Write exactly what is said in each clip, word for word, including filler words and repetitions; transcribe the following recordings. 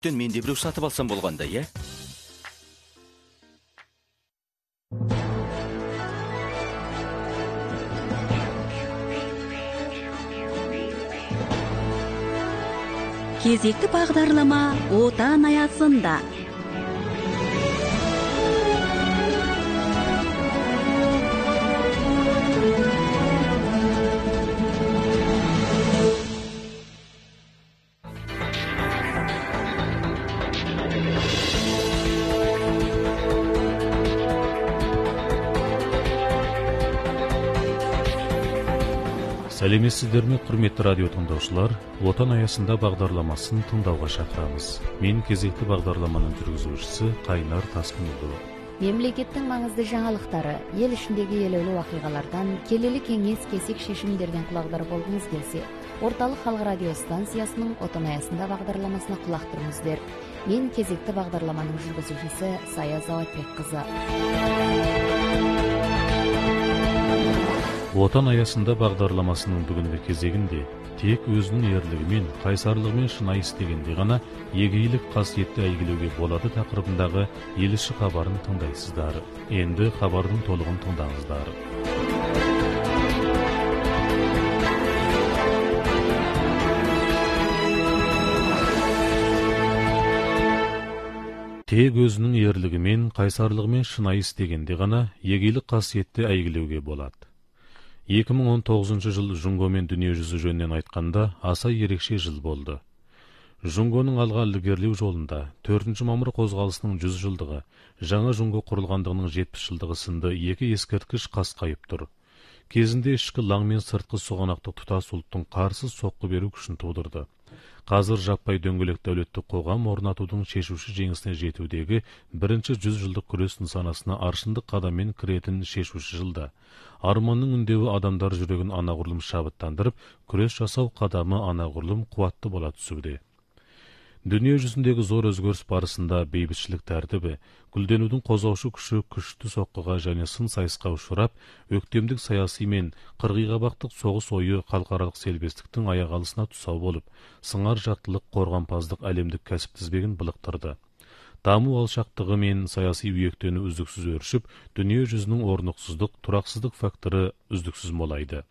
Түн мен де біреу сатып алсам болғанда, е? Кезекті бағдарлама отан аясында. Сәлеметсіздер ме, құрметті радио тыңдаушылар? Отан аясында бағдарламасын тыңдауға шақырамыз. Мен кезекті бағдарламаның жүргізушісі Қайнар Таскынұлы. Мемлекеттің маңызды жаңалықтары, ел ішіндегі елеулі уақиғалардан, келелі кеңес кесек шешімдерден құлағдар болғыңыз келсе, орталық халық радио станциясының отан аясында бағдарламасына құлақ түріңіздер. Мен кезекті бағдарламаның жүргізушісі Сая Заватбекқызы. Отан аясында бағдарламасының бүгінгі кезегінде тек өзінің ерлігімен, қайсарлығымен шынайы істегенде ғана егейлік қасиетті әйгілеуге болады тақырыбындағы ел іші хабарын тыңдайсыздар. Енді хабардың толығын тыңдаңыздар. Тек өзінің ерлігімен, қайсарлығымен шынайы істегенде ғана егейлік қасиетті әйгілеуге болады. екі мың он тоғызыншы жыл Жұңгомен дүниежүзі жөнінен айтқанда аса ерекше жыл болды. Жұңгоның алға ілгерілеу жолында төртінші мамыр қозғалысының жүз жылдығы, жаңа Жұңго құрылғандығының жетпіс жылдығы сынды екі ескерткіш қасқайып тұр. Кезінде ішкі лаң мен сыртқы соғанақтық тұтас ұлттың қарсыз соққы беру күшін тудырды. Қазір жаппай дөңгелек дәулетті қоғам орнатудың шешуші жеңісіне жетудегі бірінші жүз жылдық күрес нысанасына аршындық қадаммен кіретін шешуші жылда. Арманның үндеуі адамдар жүрегін анағұрлым шабыттандырып, күрес жасау қадамы анағұрлым қуатты бола түсуде. Дүние жүзіндегі зор өзгеріс барысында бейбітшілік тәртібі, гүлденудің қозғаушы күші күшті соққыға және сын сайысқа ұшырап, өктемдік саяси мен қырғиқабақтық соғыс ойы халықаралық селбестіктің аяқ алысына тұсау болып, сыңар жақтылық қорғанпаздық әлемдік кәсіп тізбегін былықтырды. Даму алшақтығы мен саяси үйектені үздіксіз өршіп, дүние жүзінің орнықсыздық, тұрақсыздық факторы үздіксіз молайды.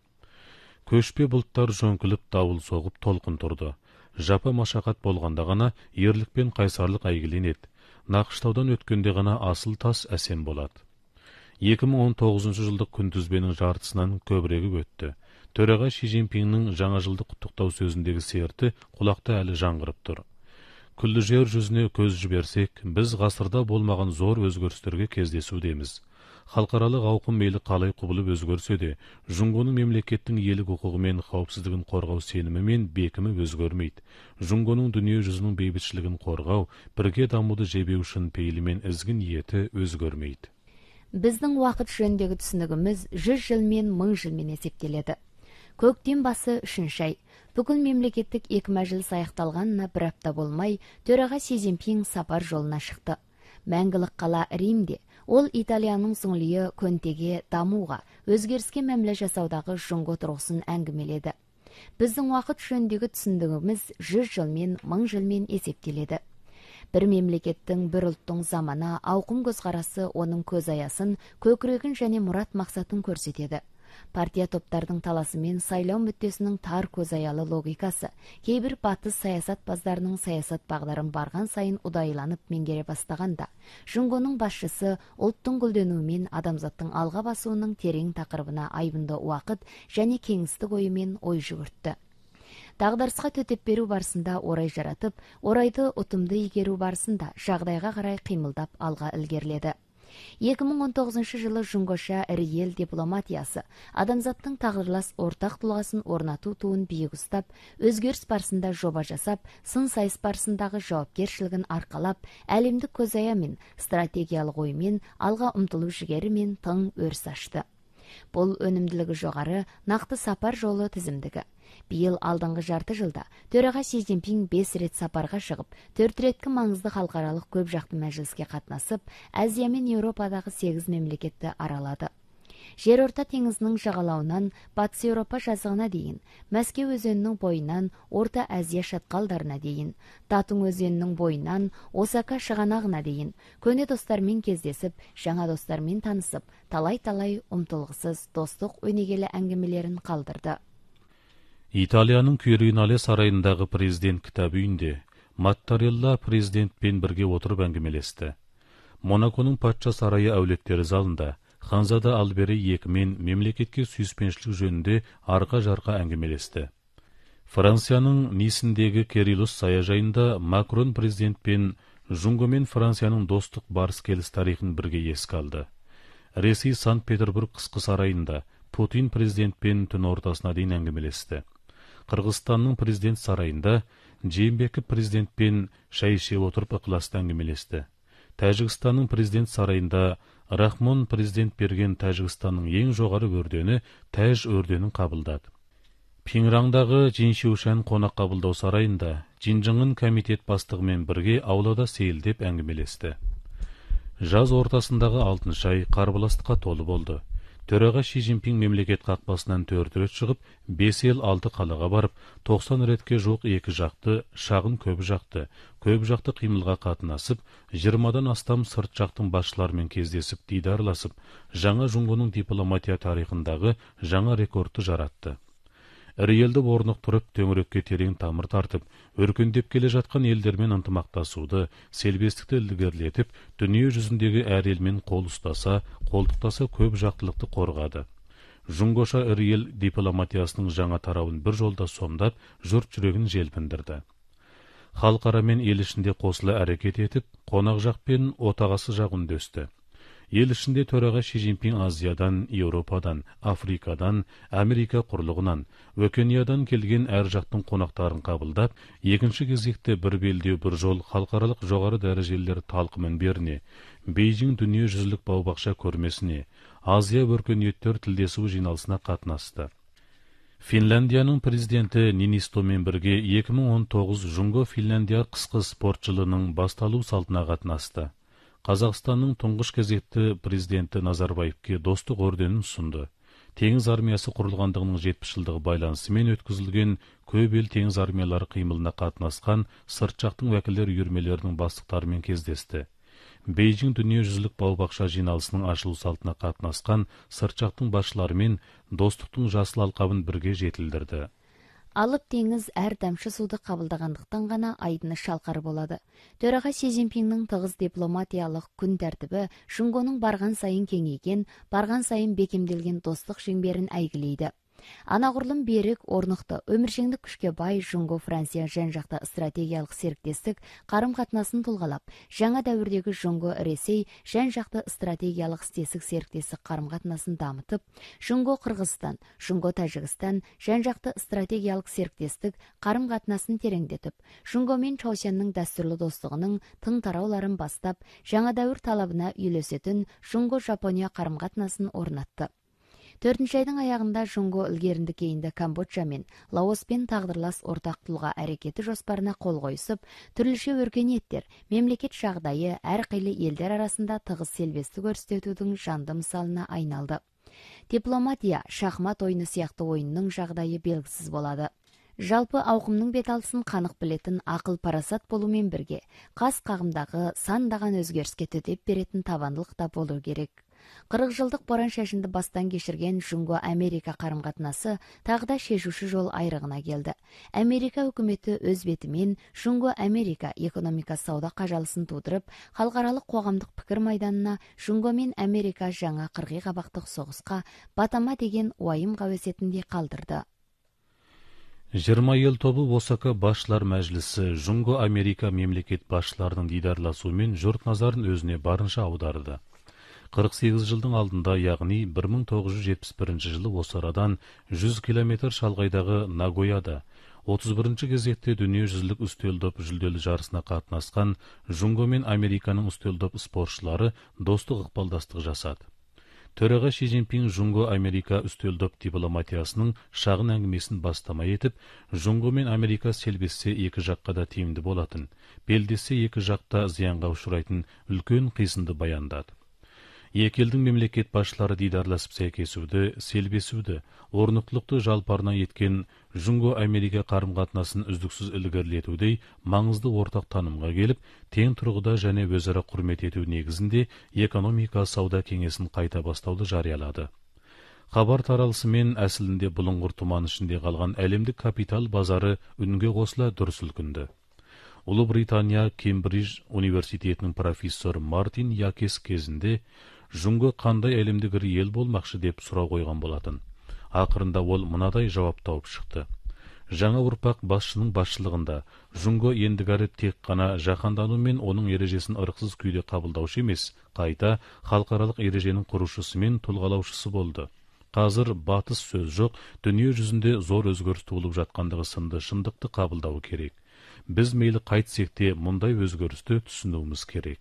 Көшпе бұлттар жөңкіліп, дауыл соғып, толқын тұрды. Жапа машақат болғанда ғана ерлік пен қайсарлық әйгіленеді. Нақыштаудан өткенде ғана асыл тас әсем болады. екі мың он тоғызыншы жылдық күнтізбенің жартысынан көбірегі өтті. Төраға Ши Цзиньпиннің жаңа жылдық құттықтау сөзіндегі серті құлақта әлі жаңғырып тұр. Күллі жер жүзіне көз жіберсек, біз ғасырда болмаған зор өзгерістерге кездесудеміз. Халықаралық ауқым мейлі қалай құбылып өзгерсе де, Жұңгоның мемлекеттің елік құқығы мен қауіпсіздігін қорғау сенімі мен бекімі өзгермейді. Жұңгоның дүние жүзінің бейбітшілігін қорғау, бірге дамуды жебеу үшін пейілі мен ізгі ниеті өзгермейді. Біздің уақыт жөніндегі түсінігіміз жүз жыл мен мың жылмен есептеледі. Көктем басы үшінші ай. Бүкіл мемлекеттік екі мәжіліс аяқталғанына бір апта болмай, төраға Си Цзиньпин сапар жолына шықты. Мәңгілік қала Римде, ол Италияның соңлиы көнтеге дамуға, өзгеріске мәміле жасаудағы Жұңго тұрғысын әңгімеледі. Біздің уақыт жөніндегі түсіндігіміз жүз жыл мен мың жылмен есептеледі. Бір мемлекеттің, бір ұлттың замана, ауқым көзқарасы оның көз аясын, көкірегін және мұрат мақсатын көрсетеді. Партия топтардың таласы мен сайлау мүддесінің тар көзаялы логикасы, кейбір батыс саясат баздарының саясат бағдарын барған сайын ұдайланып меңгере бастағанда, Жұңгоның басшысы ұлттың гүлденуімен адамзаттың алға басуының терең тақырыбына айбынды уақыт және кеңістік ойымен ой жүгіртті. Дағдарысқа төтеп беру барысында орай жаратып, орайды ұтымды игеру барысында жағдайға қарай қимылдап алға ілгеріледі. екі мың он тоғызыншы жылы Жұңгоша ірі ел дипломатиясы адамзаттың тағдырлас ортақ тұлғасын орнату туын биік ұстап, өзгеріс барысында жоба жасап, сын сайыс барысындағы жауапкершілігін арқалап, әлемдік көзая мен стратегиялық оймен алға ұмтылу жігері мен тың өріс ашты. Бұл өнімділігі жоғары, нақты сапар жолы тізімдігі. Биыл алдыңғы жарты жылда төраға Си Цзиньпин бес рет сапарға шығып, төрт реткі маңызды халықаралық көп жақты мәжіліске қатынасып, Азия мен Еуропадағы сегіз мемлекетті аралады. Жер орта теңізінің жағалауынан Батыс Еуропа жазығына дейін, Мәскеу өзенінің бойынан Орта Азия шатқалдарына дейін, Татың өзенінің бойынан Осака шығанағына дейін, көне достармен кездесіп, жаңа достармен танысып, талай-талай ұмтылғысыз достық өнегелі әңгімелерін қалдырды. Италияның Кюринале сарайындағы президент кітап үйінде Маттарелла президентпен бірге отырып әңгімелесті. Монаконың патша сарайы әулеттері залында Ханзада Албери екімен мемлекетке сүйіспеншілік жөнінде арқа-жарқа әңгімелесті. Францияның Нисіндегі Керилус саяжайында Макрон президентпен Жунгомен Францияның достық барыс-келіс тарихын бірге еске алды. Ресей Санкт-Петербург қысқы сарайында Путин президентпен түн ортасына дейін әңгімелесті. Қырғызстанның президент сарайында Жээнбеков президентпен шай іше отырып ықыласты әңгімелесті. Тәжікстанның президент сарайында Рахмон президент берген Тәжікстанның ең жоғары өрдені Тәж өрденін қабылдады. Пиңраңдағы Джиншиушан қонақ қабылдау сарайында Джинжыңын комитет бастығымен бірге аулада сейілдеп әңгімелесті. Жаз ортасындағы алтыншы ай қарбаластыққа толы болды. Төраға Ши Цзиньпин мемлекет қақпасынан төрт рет шығып, бес ел алты қалаға барып, тоқсан ретке жоқ екі жақты, шағын көп жақты, көп жақты қимылға қатынасып, жиырмадан астам сырт жақтың басшыларымен кездесіп, дидарласып, жаңа Жунгоның дипломатия тарихындағы жаңа рекордты жаратты. Ірі елді орнықтырып, төңірекке терең тамыр тартып, өркендеп келе жатқан елдермен ынтымақтасуды, селбестікті ілгерілетіп, дүние жүзіндегі әр елмен қол ұстаса, қолдықтаса көп жақтылықты қорғады. Жунгоша ірі ел дипломатиясының жаңа тарауын бір жолда сомдап, жұрт жүрегін желпіндірді. Халықарамен ел ішінде қосылы әрекет етіп, қонақ жақ пен отағасы жақ үндесті. Ел ішінде төраға Ши Цзиньпин Азиядан, Еуропадан, Африкадан, Америка құрлығынан, Өкениядан келген әр жақтың қонақтарын қабылдап, екінші кезекте бір белдеу бір жол халықаралық жоғары дәрежелер талқы мінберіне, Бейжің дүние жүзілік бау-бақша көрмесіне, Азия өркениеттер тілдесу жиналысына қатынасты. Финляндияның президенті Нинистомен бірге екі мың он тоғыз Жунго Финляндия қысқы спорт жылының басталу салтына қатынасты. Қазақстанның тұңғыш кезекті президенті Назарбаевке достық орденін ұсынды. Теңіз армиясы құрылғандығының жетпіс жылдығы байланысымен өткізілген көп ел теңіз армиялары қимылына қатынасқан сырт жақтың уәкілдер үйірмелерінің бастықтарымен кездесті. Бейжің дүниежүзілік бау-бақша жиналысының ашылу салтына қатынасқан сырт жақтың басшыларымен достықтың жасыл алқабын бірге жетілдірді. Алып теңіз әр тамшы суды қабылдағандықтан ғана айдыны шалқар болады. Төраға Си Цзиньпиннің тығыз дипломатиялық күн тәртібі Жунгоның барған сайын кеңейген, барған сайын бекемделген достық шеңберін әйгілейді. Анағұрлым берік, орнықты, өміршеңдік күшке бай Жунго Франция жан-жақты стратегиялық серіктестік қарым-қатынасын тұлғалап, жаңа дәуірдегі Жунго Ресей жан-жақты стратегиялық істесік серіктестік қарым-қатынасын дамытып, Жунго Қырғызстан, Жунго Тәжікстан жан-жақты стратегиялық серіктестік қарым-қатынасын тереңдетіп, Жунго мен Чаусянның дәстүрлі достығының тың тарауларын бастап, жаңа дәуір талабына үйлесетін Жунго Жапония қарым-қатынасын орнатты. Төртінші айдың аяғында Жунго ілгерінді кейінді Камбоджа мен Лаоспен тағдырлас ортақ тұлға әрекеті жоспарына қол қойысып, түрліше өркениеттер, мемлекет жағдайы әрқилы елдер арасында тығыз селбесті көрсетудің жанды мысалына айналды. Дипломатия, шахмат ойыны сияқты ойынның жағдайы белгісіз болады. Жалпы ауқымның беталысын қанық білетін ақыл парасат болумен бірге, қас қағымдағы сандаған өзгеріске төтеп беретін табандылық та болу керек. қырық жылдық боран шашынды бастан кешірген Жунго-Америка қарым-қатынасы тағы да шешуші жол айрығына келді. Америка үкіметі өз бетімен Жунго-Америка экономика сауда қажалысын тудырып, халықаралық қоғамдық пікір майданына Жунго мен Америка жаңа қырғи қабақтық соғысқа батама деген уайым қауесетінде қалдырды. жиырма ел тобы Осака басшылар мәжілісі Жунго-Америка мемлекет басшыларының дидарласуымен жұрт назарын өзіне барынша аударды. қырық сегіз жылдың алдында, яғни бір мың тоғыз жүз жетпіс бірінші жылы осы арадан жүз километр шалғайдағы Нагояда отыз бірінші кезекте дүниежүзілік үстел доп жүлделі жарысына қатынасқан Жунго мен Американың үстел доп спортшылары достық ықпалдастық жасады. Төраға Ши Цзиньпин Жунго-Америка үстел доп дипломатиясының шағын әңгімесін бастама етіп, Жунго мен Америка селбессе екі жаққа да тиімді болатын, белдессе екі жақта зиянға ұшырайтын үлкен қисынды баяндады. Екі елдің мемлекет басшылары дидарласып сәйкесуді, селбесуді, орнықтылықты жалпарына еткен Жунго Америка қарым-қатынасын үздіксіз ілгерілетудей маңызды ортақ танымға келіп, тең тұрғыда және өзара құрмет ету негізінде экономика сауда кеңесін қайта бастауды жариялады. Хабар таралысымен әсілінде бұлыңғыр тұман ішінде қалған әлемдік капитал базары үнге қосыла дүр сілкінді. Ұлыбритания Кембридж университетінің профессор Мартин Якес кезінде Жунго қандай әлемдік ірі ел болмақшы деп сұрау қойған болатын. Ақырында ол мынадай жауап тауып шықты. Жаңа ұрпақ басшының басшылығында Жунго ендігәрі тек қана жаһандану мен оның ережесін ырықсыз күйде қабылдаушы емес, қайта халықаралық ереженің құрушысы мен тұлғалаушысы болды. Қазір батыс сөз жоқ, дүние жүзінде зор өзгеріс туылып жатқандығы сынды шындықты қабылдауы керек. Біз мейлі қайтсек те мұндай өзгерісті түсінуіміз керек.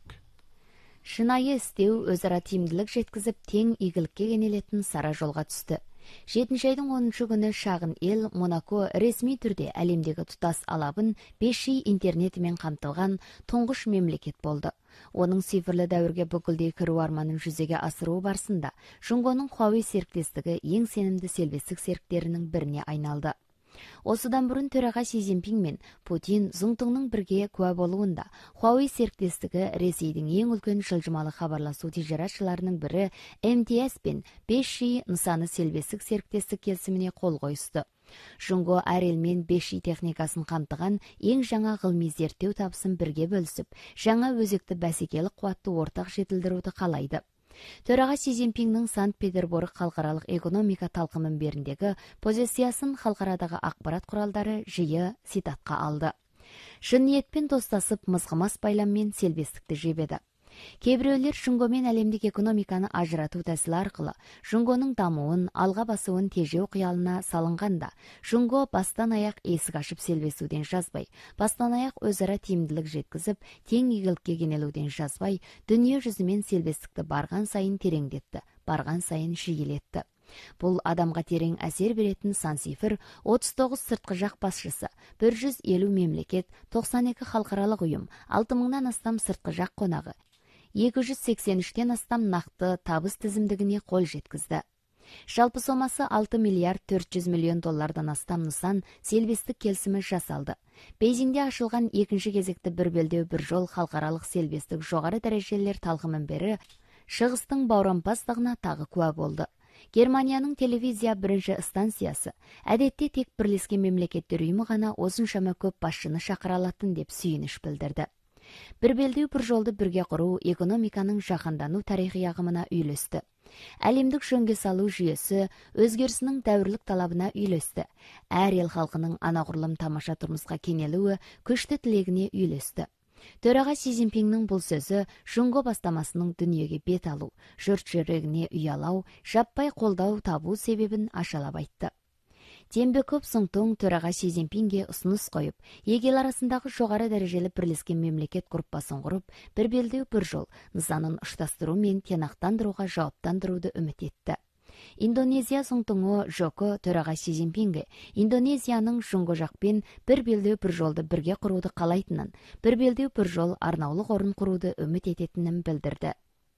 Шынайы істеу өзара тиімділік жеткізіп, тең игілікке кенелетін сара жолға түсті. жетінші айдың оныншы күні шағын ел Монако ресми түрде әлемдегі тұтас алабын бес джи интернетімен қамтылған тұңғыш мемлекет болды. Оның цифрлы дәуірге бүкілдей кіру арманын жүзеге асыру барысында Жунгоның Huawei серіктестігі ең сенімді серіктестік серіктерінің біріне айналды. Осыдан бұрын төраға Си Цзиньпин мен Путин Зуңтыңның бірге куә болуында Huawei серіктестігі Ресейдің ең үлкен жылжымалы хабарласу тежератшыларының бірі эм ти эс пен бес джи нысаны селбестік серіктестік келісіміне қол қойысты. Жунго әр елмен бес джи техникасын қамтыған ең жаңа ғылыми зерттеу табысын бірге бөлісіп, жаңа өзекті бәсекелік қуатты ортақ жетілдіруді қалайды. Төраға Си Цзиньпиннің Санкт-Петербург халықаралық экономика талқы мінберіндегі позициясын халықарадағы ақпарат құралдары жиі цитатқа алды. Шын ниетпен достасып, мызғымас байламмен селбестікті жебеді. Кейбіреулер Жунгомен әлемдік экономиканы ажырату тәсілі арқылы Жунгоның дамуын, алға басуын тежеу қиялына салынғанда, Жунго бастан аяқ есік ашып селбесуден жазбай, бастан аяқ өзара тиімділік жеткізіп, тең игілікке кенелуден жазбай, дүние жүзімен селбестікті барған сайын тереңдетті, барған сайын жиілетті. Бұл адамға терең әсер беретін сан цифр отыз тоғыз сыртқы жақ басшысы, бір жүз елу мемлекет, тоқсан екі халықаралық ұйым, алты мыңнан астам сыртқы жақ қонағы, екі жүз сексен үштен астам нақты табыс тізімдігіне қол жеткізді. Жалпы сомасы алты миллиард төрт жүз миллион доллардан астам нысан селбестік келісімі жасалды. Бейжіңде ашылған екінші кезекті бір белдеу бір жол халықаралық селбестік жоғары дәрежелер талқы мінбері шығыстың баурампаздығына тағы куә болды. Германияның телевизия бірінші станциясы әдетте тек бірлескен мемлекеттер ұйымы ғана осыншама көп басшыны шақыра алатын деп сүйініш білдірді. Бір белдеу бір жолды бірге құру экономиканың жаһандану тарихи ағымына үйлесті. Әлемдік жөнге салу жүйесі өзгерісінің дәуірлік талабына үйлесті. Әр ел халқының анағұрлым тамаша тұрмысқа кенелуі күшті тілегіне үйлесті. Төраға Си Цзиньпиннің бұл сөзі Жунго бастамасының дүниеге бет алу, жұрт жүрегіне ұялау, жаппай қолдау табу себебін ашалап айтты. Тембеков Зуңтың төраға Си Цзиньпинге ұсыныс қойып, екі ел арасындағы жоғары дәрежелі бірлескен мемлекет группасын құрып, бір белдеу бір жол нысанын ұштастыру мен тиянақтандыруға жауаптандыруды үміт етті. Индонезия Зуңтыңы Жоко төраға Си Цзиньпинге Индонезияның Жунго жақпен бір белдеу бір жолды бірге құруды қалайтынын, бір белдеу бір жол арнаулық орын құруды үміт ететінін білдірді.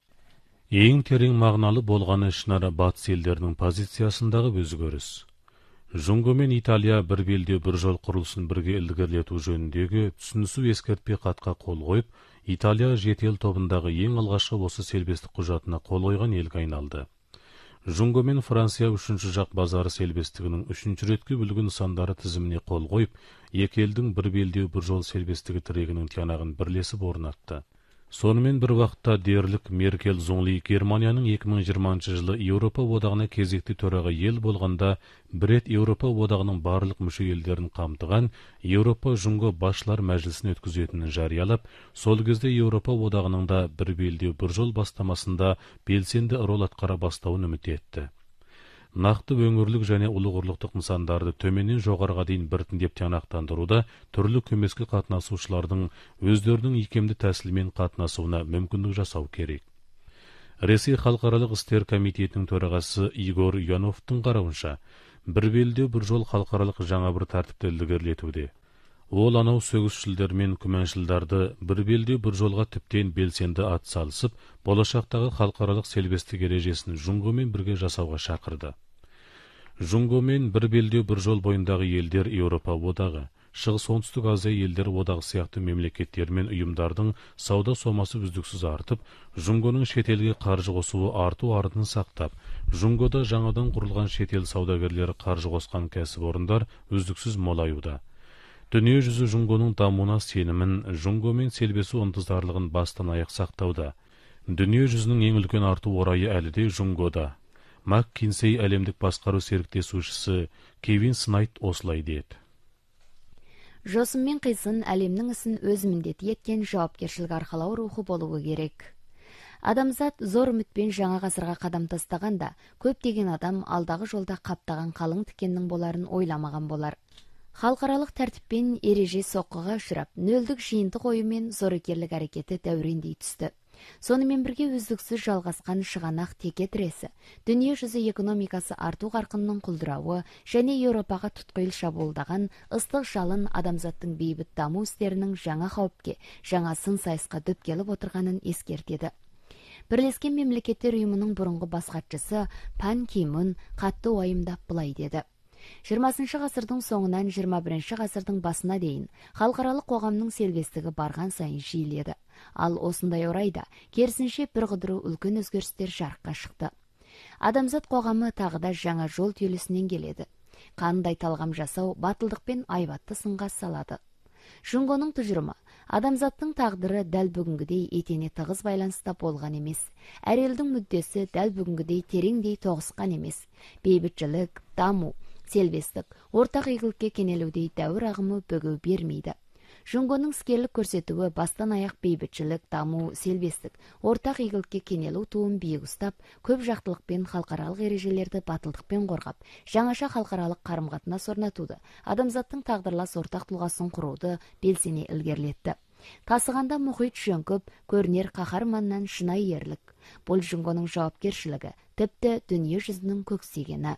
Ең терең мағыналы болғаны ішінара батыс елдерінің позициясындағы өзгеріс. Жунго мен Италия бір белдеу бір жол құрылысын бірге ілгерілету жөніндегі түсінісу ескертпе хатқа қол қойып, Италия жеті ел тобындағы ең алғашқы осы селбестік құжатына қол қойған елге айналды. Жунго мен Франция үшінші жақ базары селбестігінің үшінші ретке бүлгі нысандары тізіміне қол қойып, екі елдің бір белдеу бір жол селбестігі тірегінің тиянағын бірлесіп орнатты. Сонымен бір вақытта дерлік Меркель Зоңли Германияның екі мың жиырмасыншы жылы Еуропа одағына кезекті төраға ел болғанда, бір рет Еуропа одағының барлық мүше елдерін қамтыған Еуропа Жунго басшылар мәжілісін өткізетінін жариялап, сол кезде Еуропа одағының да бір белдеу бір жол бастамасында белсенді рол атқара бастауын үміт етті. Нақты өңірлік және ұлығырлықтық нысандарды төменнен жоғарыға дейін біртіндеп тиянақтандыруда түрлі көмескі қатынасушылардың өздерінің икемді тәсілмен қатынасуына мүмкіндік жасау керек. Ресей халықаралық істер комитетінің төрағасы Игор Юановтың қарауынша, бір белдеу бір жол халықаралық жаңа бір тәртіпті ілгерілетуде. Ол анау сөгісшілдер мен күмәншілдарды бір белдеу бір жолға тіптен белсенді ат салысып, болашақтағы халықаралық селбестік ережесін Жунгомен бірге жасауға шақырды. Жунгомен бір белдеу бір жол бойындағы елдер Еуропа одағы, Шығыс Оңтүстік Азия елдер одағы сияқты мемлекеттер мен ұйымдардың сауда сомасы үздіксіз артып, Жунгоның шетелге қаржы қосуы арту артын сақтап, Жунгода жаңадан құрылған шетел саудагерлері қаржы қосқан кәсіпорындар үздіксіз молаюда. Дүние жүзі Жунгоның дамуына сенімін, Жунгомен селбесу ынтызарлығын бастан аяқ сақтауда. Дүние жүзінің ең үлкен арту орайы әлі де Жунгода. МакКинсей әлемдік басқару серіктесушісі Кевин Снайт осылай деді. Жосын мен қисын әлемнің ісін өз міндеті еткен жауапкершілік арқалау рухы болуы керек. Адамзат зор үмітпен жаңа ғасырға қадам тастағанда, көптеген адам алдағы жолда қаптаған қалың тікеннің боларын ойламаған болар. Халықаралық тәртіппен ереже соққыға ұшырап, нөлдік жиынтық ойымен зорекерлік әрекеті дәурендей түсті. Сонымен бірге үздіксіз жалғасқан шығанақ теке тіресі, дүние жүзі экономикасы арту қарқынның құлдырауы және Еуропаға тұтқиыл шабуылдаған ыстық жалын адамзаттың бейбіт даму істерінің жаңа қауіпке, жаңа сын сайысқа дөп келіп отырғанын ескертеді. Бірлескен мемлекеттер ұйымының бұрынғы бас хатшысы Пан Ки Мун қатты уайымдап былай деді. жиырмасыншы ғасырдың соңынан жиырма бірінші ғасырдың басына дейін халықаралық қоғамның селбестігі барған сайын жиіледі. Ал осындай орайда керісінше бір қыдыру үлкен өзгерістер жарыққа шықты. Адамзат қоғамы тағы да жаңа жол түйелесінен келеді. Қандай талғам жасау батылдықпен айбатты сынға салады. Жунгоның тұжырымы, адамзаттың тағдыры дәл бүгінгідей етене тығыз байланыста болған емес. Әр елдің мүддесі дәл бүгінгідей тереңдей тоғысқан емес. Бейбітшілік, даму, селбестік, ортақ игілікке кенелудей дәуір ағымы бөгеу бермейді. Жунгоның іскерлік көрсетуі бастан аяқ бейбітшілік, даму, селбестік, ортақ игілікке кенелу туын биік ұстап, көп жақтылықпен халықаралық ережелерді батылдықпен қорғап, жаңаша халықаралық қарым-қатынас орнатуды, адамзаттың тағдырлас ортақ тұлғасын құруды белсене ілгерілетті. Тасығанда мұхит жөңкіп, көрінер қаһарманнан шынайы ерлік. Бұл Жунгоның жауапкершілігі, тіпті дүние жүзінің көксегені.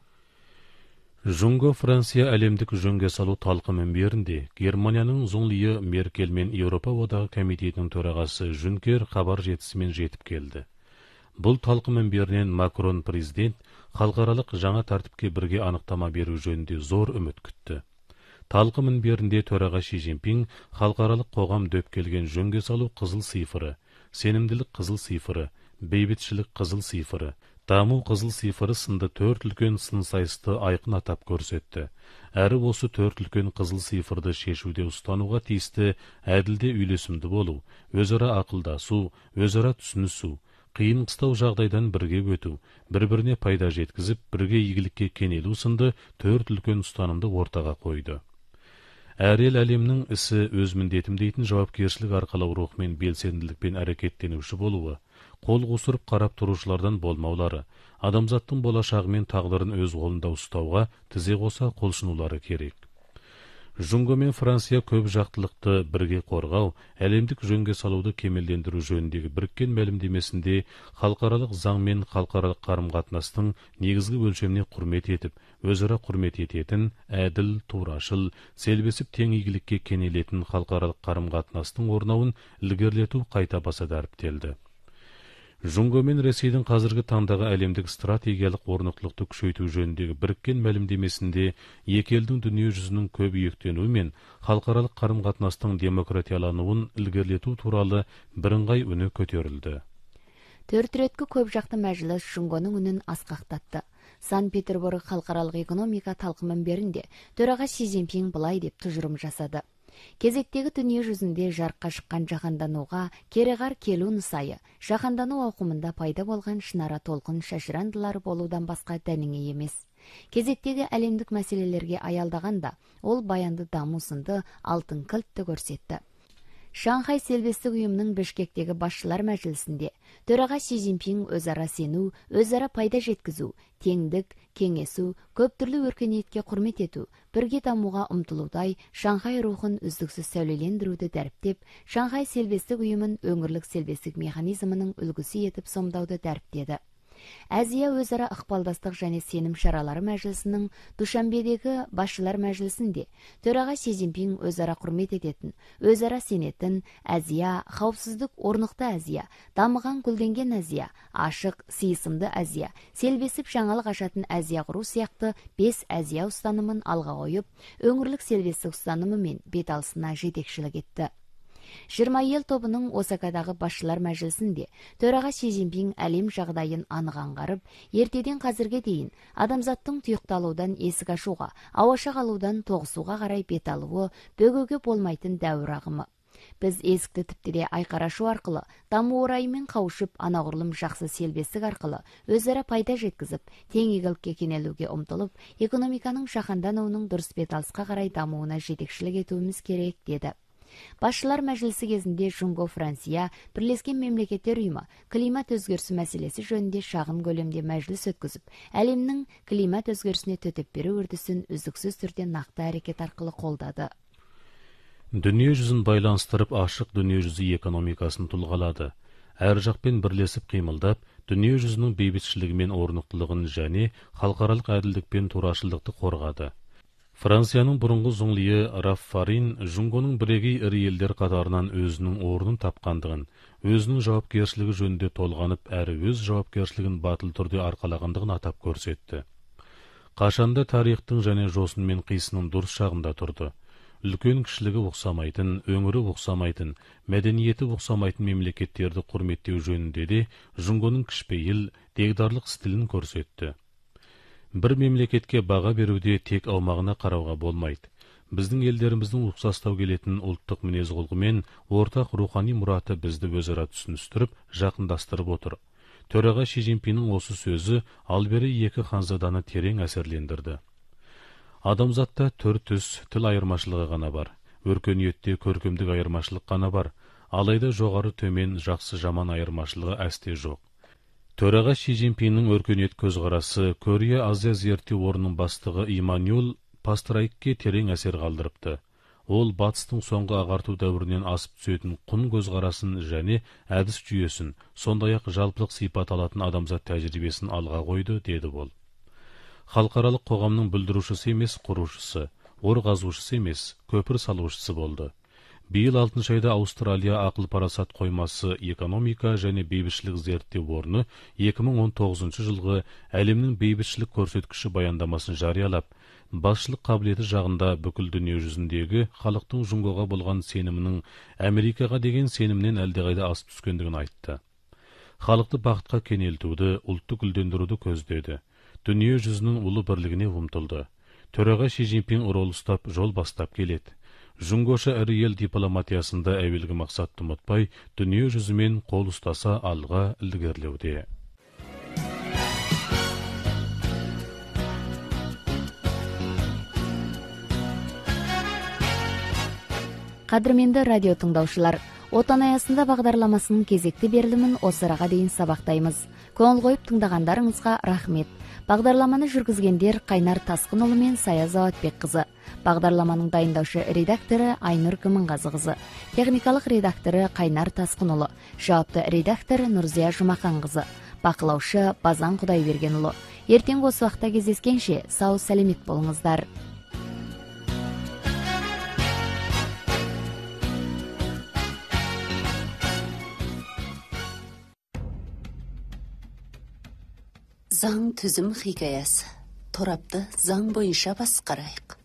Жунго Франция әлемдік жөнге салу талқы мінберінде Германияның Зоңлиы Меркель мен Еуропа одағы комитетінің төрағасы Жүнкер хабар жетісімен жетіп келді. Бұл талқы мінберінен Макрон президент халықаралық жаңа тәртіпке бірге анықтама беру жөнінде зор үміт күтті. Талқы мінберінде төраға Ши Цзиньпин халықаралық қоғам дөп келген жөнге салу қызыл сифыры, сенімділік қызыл сифыры, бейбітшілік қызыл сифыры, даму қызыл сифыры сынды төрт үлкен сын сайысты айқын атап көрсетті. Әрі осы төрт үлкен қызыл сифырды шешуде ұстануға тиісті әділде үйлесімді болу, өзара ақылдасу, өзара түсінісу, қиын қыстау жағдайдан бірге өту, бір-біріне пайда жеткізіп, бірге игілікке кенелу сынды төрт үлкен ұстанымды ортаға қойды. Әр ел әлемнің ісі өз міндетім дейтін жауапкершілік арқалау рухымен белсенділікпен әрекеттенуші болуы, қол қусырып қарап тұрушылардан болмаулары, адамзаттың болашағы мен тағдырын өз қолында ұстауға тізе қоса қолшынулары керек. Жунго мен Франция көп жақтылықты бірге қорғау, әлемдік жөнге салуды кемелдендіру жөніндегі біріккен мәлімдемесінде халықаралық заң мен халықаралық қарым-қатынастың негізгі өлшеміне құрмет етіп, өзара құрмет ететін, әділ, турашыл, селбесіп тең игілікке кенелетін халықаралық қарым-қатынастың орнауын ілгерілету қайта баса дәріптелді. Жунго мен Ресейдің қазіргі таңдағы әлемдік стратегиялық орнықтылықты күшейту жөніндегі біріккен мәлімдемесінде екі елдің дүние жүзінің көп үйектенуі мен халықаралық қарым-қатынастың демократиялануын ілгерілету туралы бірыңғай үні көтерілді. Төрт реткі көп жақты мәжіліс Жунгоның үнін асқақтатты. Санкт-Петербург халықаралық экономика талқы мінберінде төраға Ши Цзиньпин былай деп тұжырым жасады. Кезектегі дүние жүзінде жарыққа шыққан жаһандануға кереғар келу нысайы, жаһандану ауқымында пайда болған шынара толқын шашырандылары болудан басқа дәнеңе емес. Кезектегі әлемдік мәселелерге аялдағанда, ол баянды даму сынды алтын кілтті көрсетті. Шанхай селбестік ұйымның Бішкектегі басшылар мәжілісінде төраға Ши Цзиньпин өзара сену, өзара пайда жеткізу, теңдік, кеңесу, көп түрлі өркениетке құрмет ету, бірге дамуға ұмтылудай Шанхай рухын үздіксіз сәулелендіруді дәріптеп, Шанхай селбестік ұйымын өңірлік селбестік механизмінің үлгісі етіп сомдауды дәріптеді. Азия өзара ықпалдастық және сенім шаралары мәжілісінің Душанбедегі басшылар мәжілісінде төраға Си Цзиньпин өзара құрмет ететін, өзара сенетін Азия, қауіпсіздік орнықты Азия, дамыған гүлденген Азия, ашық, сыйысымды Азия, селбесіп жаңалық ашатын Азия құру сияқты бес Азия ұстанымын алға қойып, өңірлік селбестік ұстанымы мен беталысына жетекшілік етті. жиырма ел тобының Осакадағы басшылар мәжілісінде төраға Си Цзиньпин әлем жағдайын анық аңғарып, ертеден қазірге дейін адамзаттың тұйықталудан есік ашуға, ауаша қалудан тоғысуға қарай бет алуы бөгеуге болмайтын дәуір ағымы. Біз есікті тіптіре айқарашу арқылы, даму орайымен қауышып, анағұрлым жақсы селбестік арқылы өзара пайда жеткізіп, тең игілікке кенелуге ұмтылып, экономиканың жаһандануының дұрыс беталысқа қарай дамуына жетекшілік етуіміз керек, деді. Басшылар мәжілісі кезінде Жунго Франция, Бірлескен Мемлекеттер ұйымы климат өзгерісі мәселесі жөнінде шағын көлемде мәжіліс өткізіп, әлемнің климат өзгерісіне төтеп беру үрдісін үздіксіз түрде нақты әрекет арқылы қолдады. Дүние жүзін байланыстырып ашық дүние жүзі экономикасын тұлғалады. Әр жақпен бірлесіп қимылдап, дүние жүзінің бейбітшілігі мен орнықтылығын және халықаралық әділдік пен турашылдықты қорғады. Францияның бұрынғы зұңлиы Раффарин Жунгоның бірегей ірі елдер қатарынан өзінің орнын тапқандығын, өзінің жауапкершілігі жөнінде толғанып, әрі өз жауапкершілігін батыл түрде арқалағандығын атап көрсетті. Қашанда тарихтың және жосын мен қисының дұрыс шағында тұрды. Үлкен кішілігі ұқсамайтын, өңірі ұқсамайтын, мәдениеті ұқсамайтын мемлекеттерді құрметтеу жөнінде де Жунгоның кішіпейіл, дегдарлық стилін көрсетті. Бір мемлекетке баға беруде тек аумағына қарауға болмайды. Біздің елдеріміздің ұқсастау келетін ұлттық мінез құлқы мен ортақ рухани мұраты бізді өзара түсіністіріп, жақындастырып отыр. Төраға Си Цзиньпиннің осы сөзі албері екі ханзаданы терең әсерлендірді. Адамзатта түр түс, тіл айырмашылығы ғана бар. Өркениетте көркемдік айырмашылық ғана бар. Алайда жоғары төмен, жақсы жаман айырмашылығы әсте жоқ. Төраға Си Цзиньпиннің өркениет көзқарасы Корея Азия зерттеу орнының бастығы Иманюэл Пастрайкке терең әсер қалдырыпты. Ол батыстың соңғы ағарту дәуірінен асып түсетін құн көзқарасын және әдіс жүйесін, сондай-ақ жалпылық сипат алатын адамзат тәжірибесін алға қойды, деді ол. Халықаралық қоғамның бүлдірушісі емес, құрушысы, ор қазушысы емес, көпір салушысы болды. Биыл алтыншы айда Аустралия ақыл парасат қоймасы экономика және бейбітшілік зерттеу орны екі мың он тоғызыншы жылғы әлемнің бейбітшілік көрсеткіші баяндамасын жариялап, басшылық қабілеті жағында бүкіл дүние жүзіндегі халықтың Жунгоға болған сенімінің Америкаға деген сенімнен әлдеқайда асып түскендігін айтты. Халықты бақытқа кенелтуді, ұлтты гүлдендіруді көздеді. Дүние жүзінің ұлы бірлігіне ұмтылды. Төраға Си Цзиньпин рөл ұстап, жол бастап келеді. Жунгоша ірі ел дипломатиясында әуелгі мақсатты ұмытпай, дүние жүзімен қол ұстаса алға ілгерілеуде. Қадірменді радио тыңдаушылар, отан аясында бағдарламасының кезекті берілімін осы араға дейін сабақтаймыз. Көңіл қойып тыңдағандарыңызға рахмет. Бағдарламаны жүргізгендер Қайнар Тасқынұлы мен Сая Заватбек қызы. Бағдарламаның дайындаушы редакторы Айнұр Кімінғазы қызы. Техникалық редакторы Қайнар Тасқынұлы. Жауапты редактор Нұрзия Жұмақан қызы. Бақылаушы Базан Құдайбергенұлы. Ертеңгі осы уақытта кездескенше сау сәлемет болыңыздар. Заң түзім хикаясы. Торапты заң бойынша басқарайық.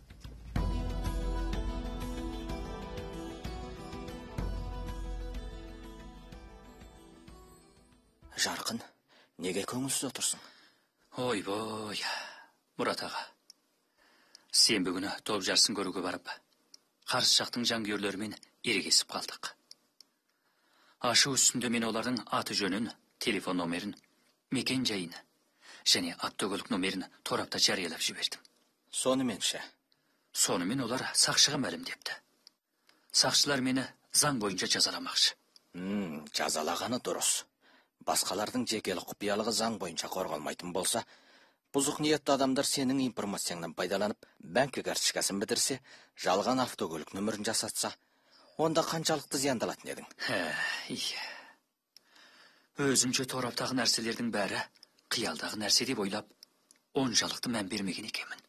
Жарқын, неге көңілсіз отырсың? Ой-бой, Мұрат аға. Сенбі күні топ жарысын көруге барып, қарсы жақтың жанкүйерлерімен ерегесіп қалдық. Ашу үстінде мен олардың аты жөнін, телефон номерін, мекен жайын және автокөлік номерін торапта жариялап жібердім. Сонымен ше? Сонымен олар сақшыға мәлімдепті. Сақшылар мені заң бойынша жазаламақшы. М, жазалағаны дұрыс. Басқалардың жекелік құпиялығы заң бойынша қорғалмайтын болса, бұзық ниетті адамдар сенің информацияңнан пайдаланып, банк карточкасын бітірсе, жалған автокөлік нөмірін жасатса, онда қаншалықты зияндалатын едің? Өзімше тораптағы нәрселердің бәрі қиялдағы нәрсе деп ойлап, оншалықты мән бермеген екенмін.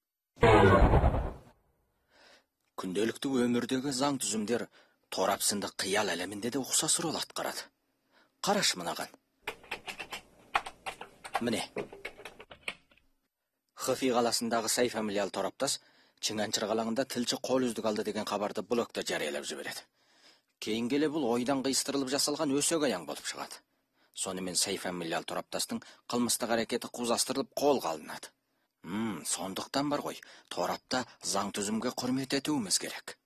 Күнделікті өмірдегі заң түзімдер торап сынды қиял әлемінде де ұқсас рол атқарады. Қараш мынаған. Міне. Хыфи қаласындағы сай фамилиал тораптас Чыңанчыр қалаңында тілші қол үздік алды деген хабарды блогта жариялап жібереді. Кейін келе бұл ойдан қиыстырылып жасалған өсек аяң болып шығады. Сонымен сай фамилиал тораптастың қылмыстық әрекеті қузастырылып қолға алынады. Мм, сондықтан бар ғой, торапта заң түзімге құрмет етуіміз керек.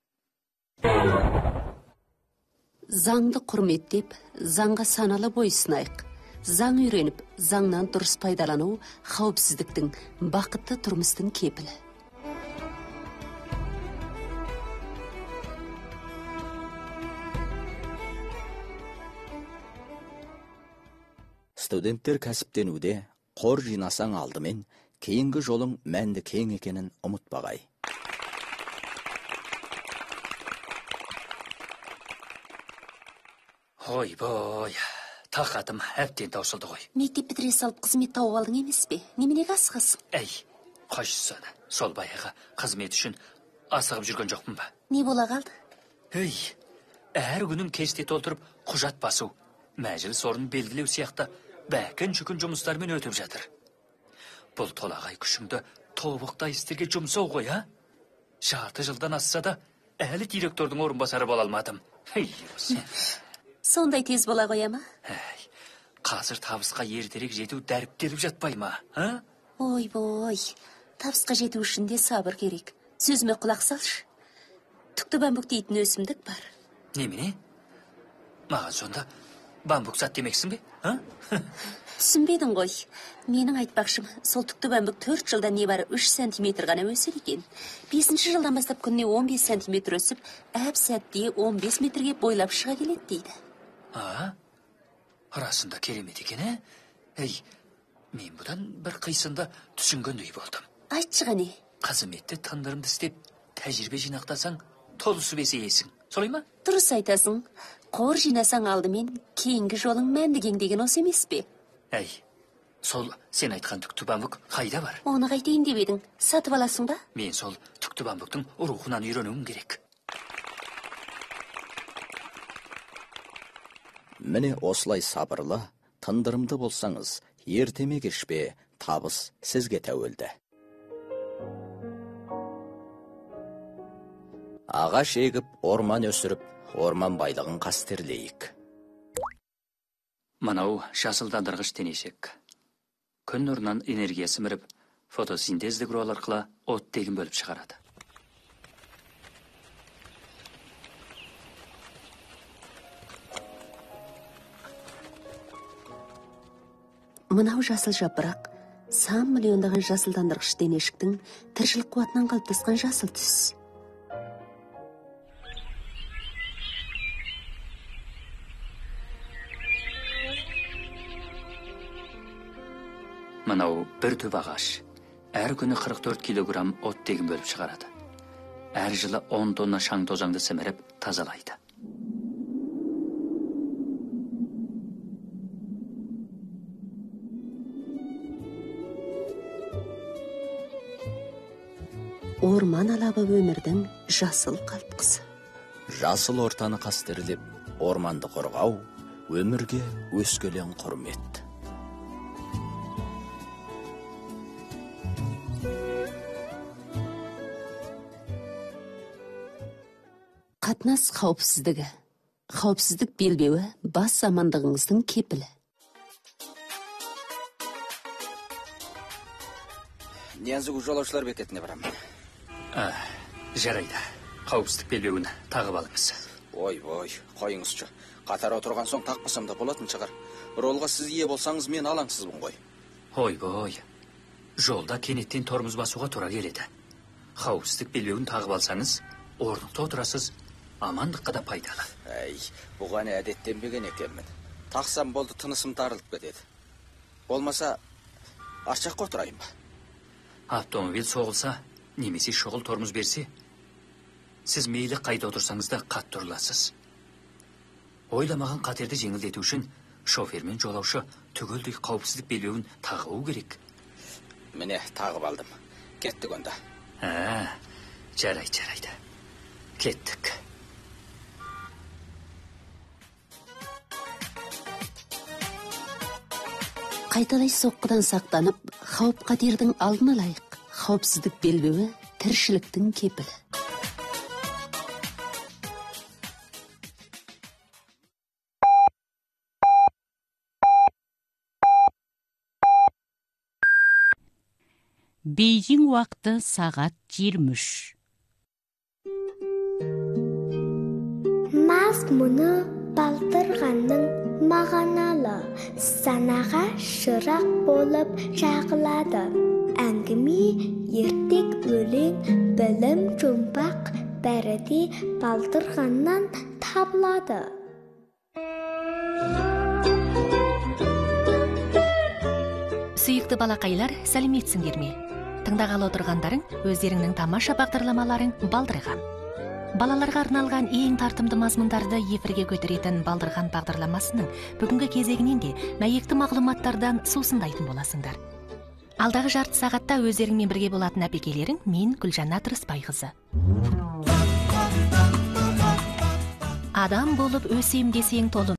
Заңды құрметтеп, заңға саналы бойсынайық. Заң үйреніп, заңнан дұрыс пайдалану қауіпсіздіктің, бақытты тұрмыстың кепілі. Студенттер кәсіптенуде қор жинасаң алдымен, кейінгі жолың мәнді кең екенін ұмытпағай. Ой, бой, тақатым әбден таусылды ғой. Мектеп бітіре салып қызмет тауып алдың емес пе? Неменеге асығасың? Әй, қойшысаны, сол баяғы қызмет үшін асығып жүрген жоқпын ба? Не бола қалды? Ей, әр күнін кесте толтырып құжат басу, мәжіліс орнын белгілеу сияқты бәкін жүкін жұмыстармен өтіп жатыр. Бұл толағай күшімді тобықтай істерге жұмсау ғой, а? Жарты жылдан асса да, әлі директордың орынбасары бола алмадым. Ей, осы. Сондай тез бола қоя ма? Әй, қазір табысқа ертерек жету дәріп келіп жатпай ма, а? Ой, бой, табысқа жету үшін де сабыр керек. Сөзіме құлақ салшы. Түкті бамбук дейтін өсімдік бар. Немене? Маған сонда бамбук сат демексің бе, а? Түсінбедің ғой. Менің айтпақшым, сол түкті бамбук төрт жылдан не бары үш сантиметр ғана өседі екен. бесінші жылдан бастап күніне он бес сантиметр өсіп, әп сәтте он бес метрге бойлап шыға келеді дейді. А? Расында керемет екен, ә? Ей, мен бұдан бір қисында түсінгендей болдым. Айтшы ғане. Қызметті тындырымды істеп, тәжірибе жинақтасаң, толысып есейесің. Солай ма? Дұрыс айтасың. Қор жинасаң алдымен, кейінгі жолың мәнді кең деген осы емес пе? Әй, сол сен айтқан түкті бамбук қайда бар? Оны қайтейін деп едің. Сатып аласың ба? Мен сол түкті бамбуктың рухынан үйренуім керек. Міне осылай сабырлы, тындырымды болсаңыз, ертеме кешпе табыс сізге тәуелді. Ағаш егіп, орман өсіріп, орман байлығын қастерлейік. Манау жасылдандырғыш денешек. Күн нұрынан энергия сіміріп, фотосинтездік рол арқылы оттегін бөліп шығарады. Мынау жасыл жапырақ, сан миллиондаған жасылдандырғыш денешіктің тіршілік қуатынан қалыптасқан жасыл түс. Мынау бір түп ағаш. Әр күні қырық төрт килограмм оттегін бөліп шығарады. Әр жылы он тонна шаң тозаңды сіміріп тазалайды. Орман алабы өмірдің жасыл қалтқысы. Жасыл ортаны қастерлеп, орманды қорғау, өмірге өскелең құрмет. Қатынас қауіпсіздігі. Қауіпсіздік белбеуі бас амандығыңыздың кепілі. Нензігу жолаушылар бекетіне барамын. А, жарайды. Қауіпсіздік белбеуін тағып алыңыз. Ой, ой, қойыңызшы. Қатар отырған соң тақпасам да болатын шығар. Ролға сіз ие болсаңыз, мен алаңсызбын ғой. Ой, бой. Жолда кенеттен тормоз басуға тура келеді. Қауіпсіздік белбеуін тағып алсаңыз, орнықты отырасыз, амандыққа да пайдалы. Әй, бұған әдеттенбеген екенмін. Тақсам болды, тынысым тарылып кетеді. Болмаса, арчаққа отырайын ба? Автомобиль соғылса, немесе шұғыл тормоз берсе, сіз мейлі қайда отырсаңыз да қатты ұрыласыз. Ойламаған қатерді жеңілдету үшін шофер мен жолаушы түгелдей қауіпсіздік белбеуін тағу керек. Міне, тағып алдым. Кеттік онда. Ә, жарайды, жарайды. Кеттік. Қайталай соққыдан сақтанып, қауіп қатердің алдын алайық. Қауіпсіздік белбеуі тіршіліктің кепілі. Бейжің уақыты сағат жиырма үш. Мазмұны Балдырғанның мағыналы, санаға шырақ болып жағылады. Әңгіме, ертек, өлең, білім, жұмбақ бәрі де Балдырғаннан табылады. Сүйікті балақайлар, сәлеметсіңдер ме? Тыңдағалы отырғандарың өздеріңнің тамаша бағдарламаларың Балдырған. Балаларға арналған ең тартымды мазмұндарды эфирге көтеретін Балдырған бағдарламасының бүгінгі кезегінен де мәйекті мағлұматтардан сусындайтын боласыңдар. Алдағы жарты сағатта өздеріңмен бірге болатын әпекелерің мен Гүлжанна Тұрысбайқызы. Адам болып өсем десең толы